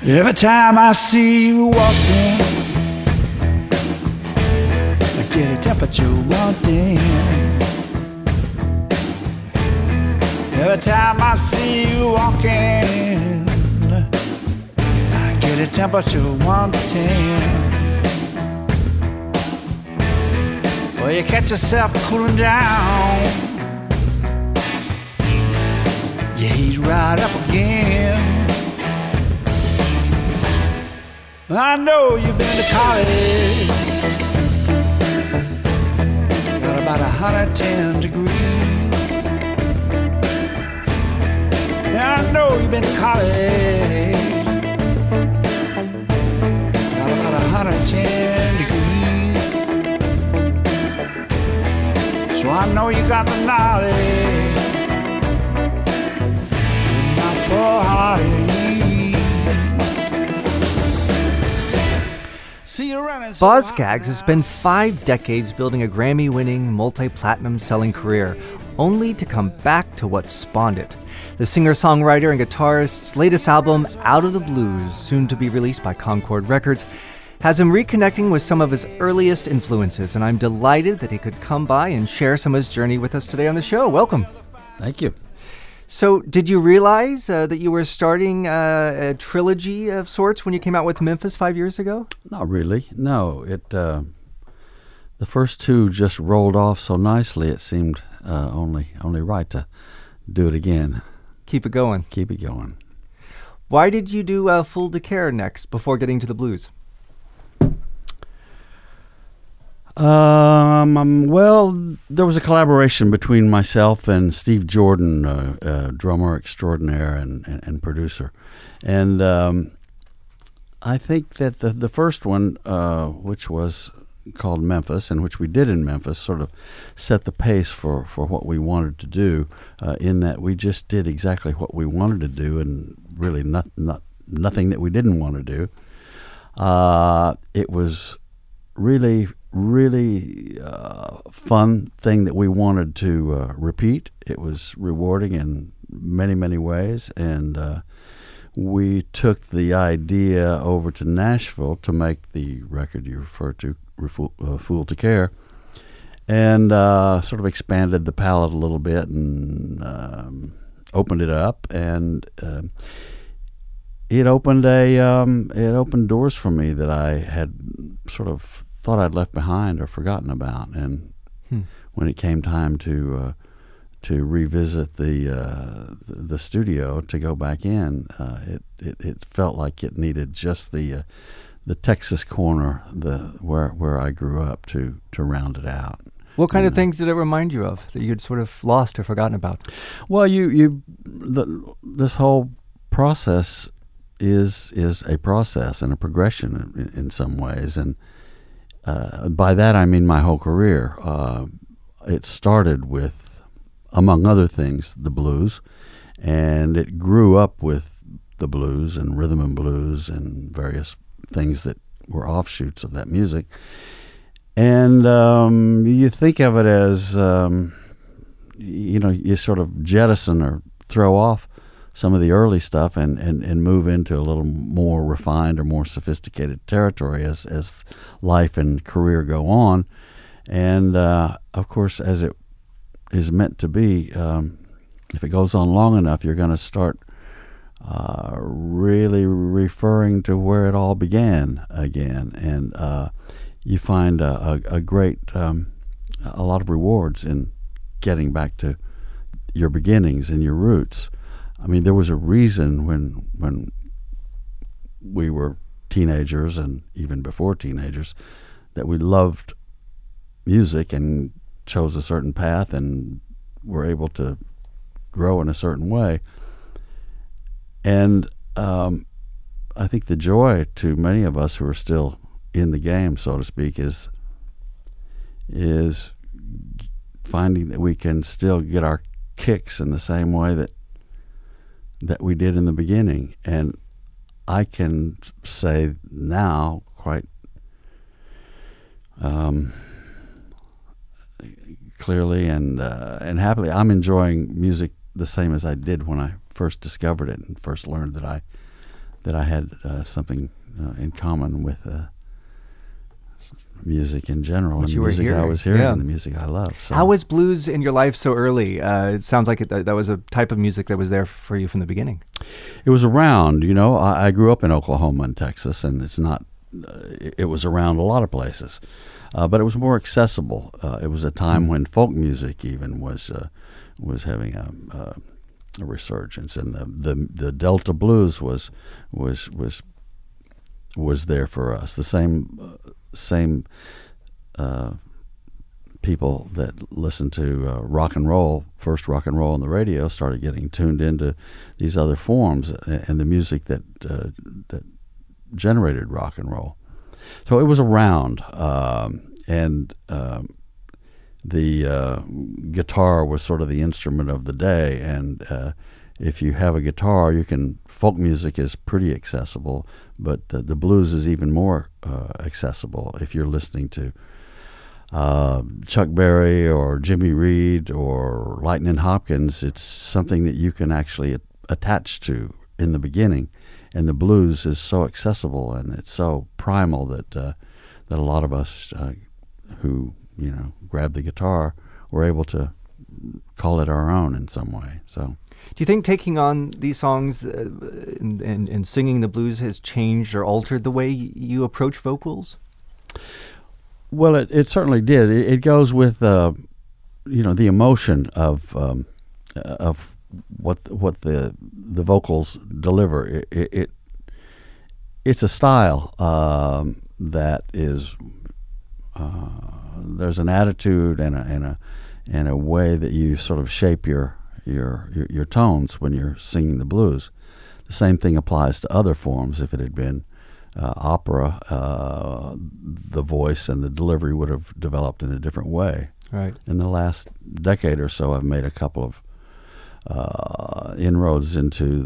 Every time I see you walking, I get a temperature wanting. Every time I see you walking, I get a temperature wanting. Well, you catch yourself cooling down, you heat right up again. I know you've been to college, got about 110 degrees. Yeah, I know you've been to college, got about 110 degrees. So I know you got the knowledge, in my poor heart at ease. Boz Scaggs has spent 5 decades building a Grammy-winning, multi-platinum selling career, only to come back to what spawned it. The singer-songwriter and guitarist's latest album, Out of the Blues, soon to be released by Concord Records, has him reconnecting with some of his earliest influences, and I'm delighted that he could come by and share some of his journey with us today on the show. Welcome. Thank you. So, did you realize that you were starting a trilogy of sorts when you came out with Memphis 5 years ago? Not really. No, the first two just rolled off so nicely. It seemed only right to do it again. Keep it going. Keep it going. Why did you do Fool to Care next before getting to the blues? Well, there was a collaboration between myself and Steve Jordan, drummer extraordinaire and producer. And I think that the first one, which was called Memphis, and which we did in Memphis, sort of set the pace for what we wanted to do, in that we just did exactly what we wanted to do and really nothing that we didn't want to do. It was really fun thing that we wanted to repeat. It was rewarding in many ways, and we took the idea over to Nashville to make the record you referred to, Fool to Care, and sort of expanded the palette a little bit and opened it up, and it opened doors for me that I had sort of thought I'd left behind or forgotten about, and when it came time to revisit the studio, to go back in, it felt like it needed just the Texas corner, where I grew up, to round it out. What kind of things did it remind you of that you'd sort of lost or forgotten about? Well, this whole process is a process and a progression in some ways, and by that I mean my whole career. It started with, among other things, the blues, and it grew up with the blues and rhythm and blues and various things that were offshoots of that music. And you think of it as, you sort of jettison or throw off some of the early stuff and move into a little more refined or more sophisticated territory as life and career go on. And, of course, as it is meant to be, if it goes on long enough, you're going to start really referring to where it all began again. And you find a lot of rewards in getting back to your beginnings and your roots. I mean, there was a reason when we were teenagers and even before teenagers that we loved music and chose a certain path and were able to grow in a certain way. And I think the joy to many of us who are still in the game, so to speak, is finding that we can still get our kicks in the same way that we did in the beginning. And I can say now quite clearly and happily, I'm enjoying music the same as I did when I first discovered it and first learned that that I had something in common with music in general, What and the you were music I hearing. was hearing, Yeah. and the music I love. So. How was blues in your life so early? It sounds like that was a type of music that was there for you from the beginning. It was around, you know. I grew up in Oklahoma and Texas, and it's not. It was around a lot of places, but it was more accessible. It was a time when folk music even was having a resurgence, and the Delta blues was there for us. The same people that listened to rock and roll on the radio started getting tuned into these other forms and the music that generated rock and roll. So it was around, and the guitar was sort of the instrument of the day. And if you have a guitar, folk music is pretty accessible, but the blues is even more accessible if you're listening to Chuck Berry or Jimmy Reed or Lightnin' Hopkins. It's something that you can actually attach to in the beginning, and the blues is so accessible and it's so primal that a lot of us who grab the guitar were able to call it our own in some way. So. Do you think taking on these songs and singing the blues has changed or altered the way you approach vocals? Well, it certainly did. It goes with the emotion of what the vocals deliver. It's a style that is there's an attitude and a way that you sort of shape your tones when you're singing the blues. The same thing applies to other forms. If it had been opera, the voice and the delivery would have developed in a different way. Right. In the last decade or so, I've made a couple of inroads into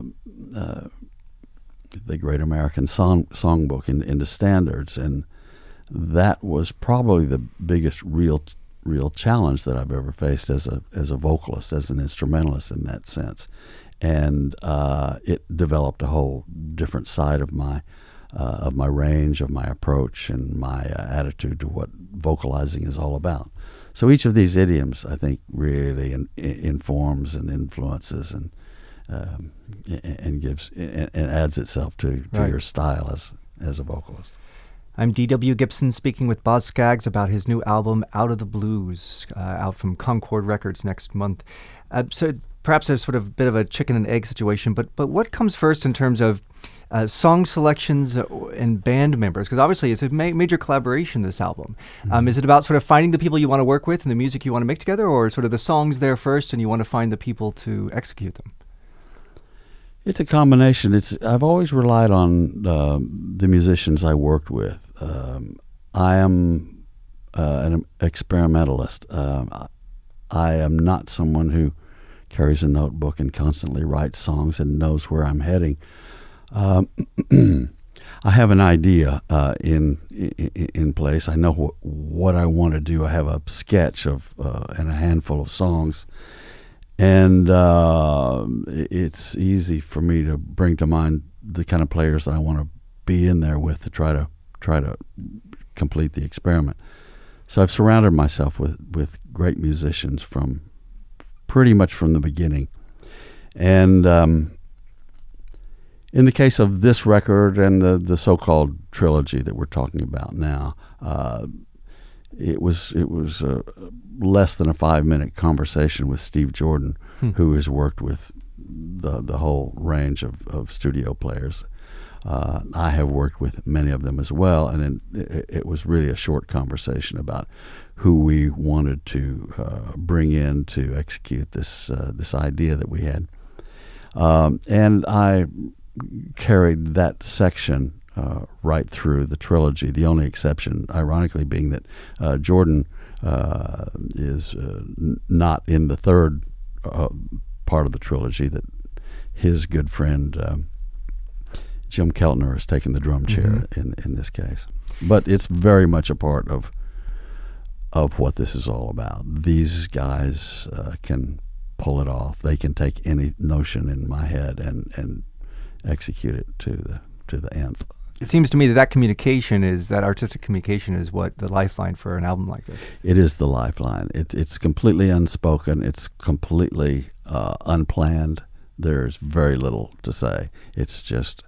the Great American Songbook into standards, and that was probably the biggest real challenge that I've ever faced as a vocalist, as an instrumentalist in that sense. And it developed a whole different side of my range, of my approach, and my attitude to what vocalizing is all about. So each of these idioms, I think, really informs and influences and gives and adds itself to Right. your style as a vocalist. I'm D.W. Gibson speaking with Boz Scaggs about his new album, Out of the Blues, out from Concord Records next month. So perhaps a sort of bit of a chicken and egg situation, but what comes first in terms of song selections and band members? Because obviously it's a major collaboration, this album. Mm-hmm. Is it about sort of finding the people you want to work with and the music you want to make together, or sort of the songs there first and you want to find the people to execute them? It's a combination. I've always relied on the musicians I worked with. I am an experimentalist. I am not someone who carries a notebook and constantly writes songs and knows where I'm heading. I have an idea in place. I know what I want to do. I have a sketch of and a handful of songs. And it's easy for me to bring to mind the kind of players I want to be in there with to try to complete the experiment. So I've surrounded myself with great musicians from pretty much from the beginning. And in the case of this record and the so-called trilogy that we're talking about now, it was less than a 5-minute conversation with Steve Jordan, who has worked with the whole range of studio players. I have worked with many of them as well, and it was really a short conversation about who we wanted to bring in to execute this idea that we had. And I carried that section right through the trilogy, the only exception, ironically, being that Jordan is not in the third part of the trilogy, that his good friend Jim Keltner has taken the drum chair in this case. But it's very much a part of what this is all about. These guys can pull it off. They can take any notion in my head and execute it to the nth. It seems to me that communication that artistic communication is what the lifeline for an album like this. It is the lifeline. It's completely unspoken. It's completely unplanned. There's very little to say. It's just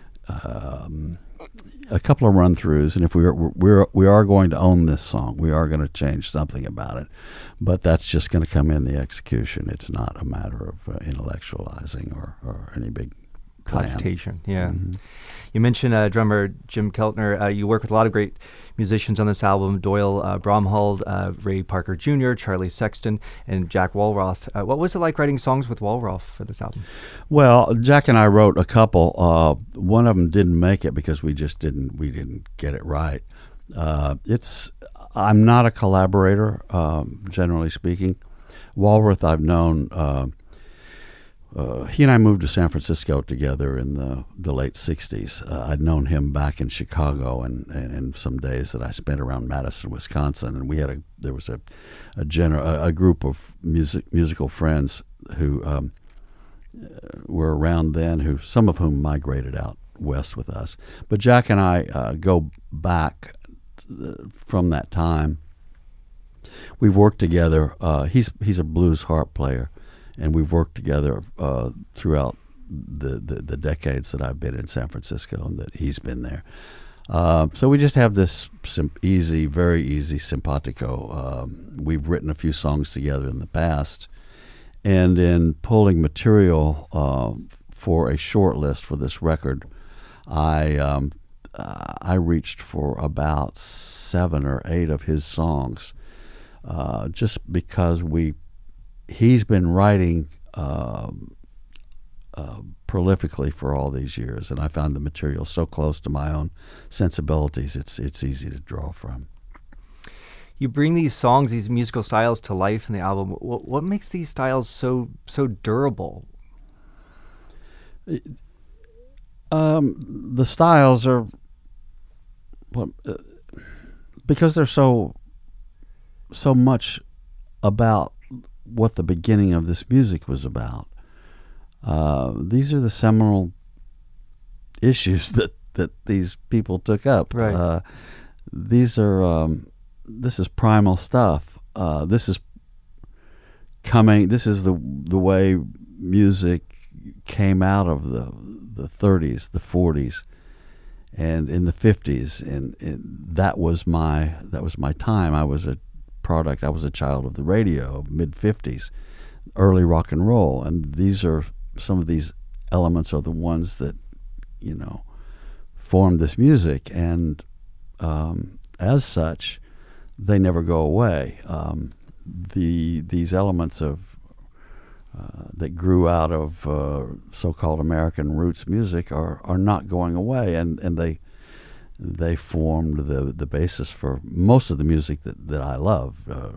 a couple of run-throughs, and if we are going to own this song, we are going to change something about it, but that's just going to come in the execution. It's not a matter of intellectualizing or any big plan. Cogitation, yeah. Mm-hmm. You mentioned drummer Jim Keltner. You work with a lot of great musicians on this album: Doyle Bromhold, Ray Parker Jr., Charlie Sexton, and Jack Walroth. What was it like writing songs with Walroth for this album? Well, Jack and I wrote a couple. One of them didn't make it because we didn't get it right. I'm not a collaborator, generally speaking. Walroth I've known. He and I moved to San Francisco together in the late 60s. I'd known him back in Chicago and some days that I spent around Madison, Wisconsin. And there was a group of musical friends who were around then, some of whom migrated out west with us. But Jack and I go back from that time. We've worked together. He's a blues harp player. And we've worked together throughout the decades that I've been in San Francisco and that he's been there. So we just have this very easy simpatico. We've written a few songs together in the past. And in pulling material for a short list for this record, I reached for about 7 or 8 of his songs just because he's been writing prolifically for all these years, and I found the material so close to my own sensibilities, it's easy to draw from. You bring these songs, these musical styles to life in the album. What makes these styles so durable? The styles are because they're so much about what the beginning of this music was about. These are the seminal issues that these people took up. Right. This is primal stuff. This is the way music came out of the 30s, the 40s, and in the 50s, and that was my time. I was a child of the radio, mid-50s, early rock and roll, and some of these elements are the ones that, formed this music, and as such, they never go away. These elements that grew out of so-called American roots music are not going away, and they formed the basis for most of the music that I love.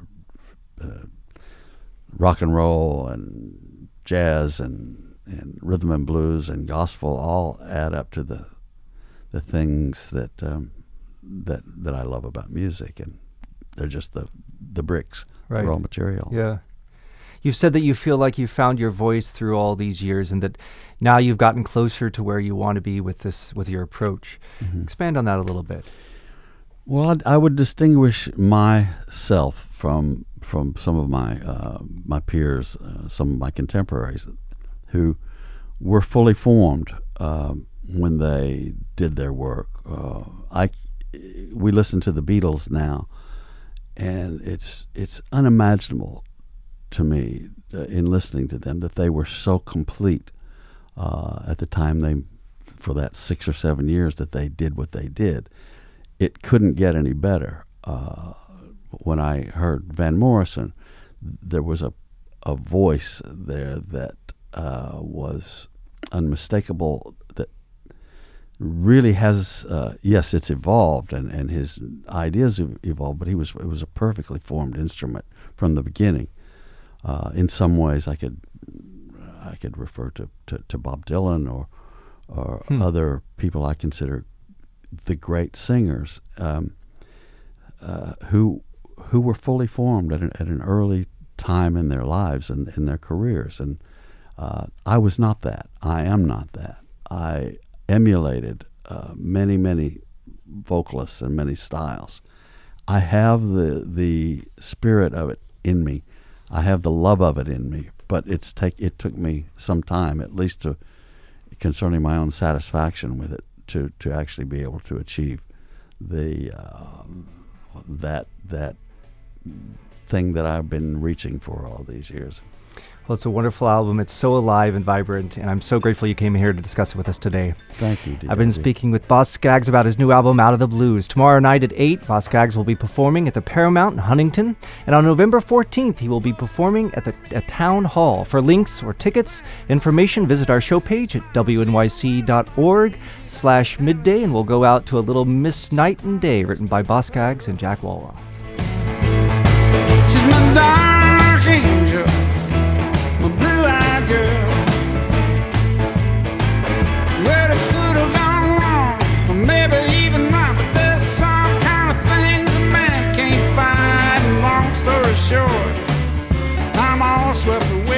Rock and roll and jazz and rhythm and blues and gospel all add up to the things that I love about music, and they're just the bricks, right. The raw material. Yeah. You've said that you feel like you found your voice through all these years, and that now you've gotten closer to where you want to be with your approach. Mm-hmm. Expand on that a little bit. Well, I would distinguish myself from some of my peers, some of my contemporaries, who were fully formed when they did their work. We listen to the Beatles now, and it's unimaginable to me in listening to them that they were so complete at the time for that 6 or 7 years that they did what they did. It couldn't get any better. When I heard Van Morrison, there was a voice there that was unmistakable, that really has, yes, it's evolved, and his ideas have evolved, but it was a perfectly formed instrument from the beginning. In some ways, I could refer to Bob Dylan or other people I consider the great singers who were fully formed at an early time in their lives and in their careers. And I was not that. I am not that. I emulated many vocalists and many styles. I have the spirit of it in me. I have the love of it in me. But it took me some time, at least concerning my own satisfaction with it, to actually be able to achieve that thing that I've been reaching for all these years. Well, it's a wonderful album. It's so alive and vibrant, and I'm so grateful you came here to discuss it with us today. Thank you, D. I've been speaking with Boz Scaggs about his new album, Out of the Blues. Tomorrow night at 8, Boz Scaggs will be performing at the Paramount in Huntington, and on November 14th, he will be performing at Town Hall. For links or tickets, information, visit our show page at wnyc.org/midday, and we'll go out to a little Miss Night and Day, written by Boz Scaggs and Jack Walrath. She's my dark angel, my blue-eyed girl. Well, it could have gone wrong, or maybe even not, but there's some kind of things a man can't find. And long story short, I'm all swept away.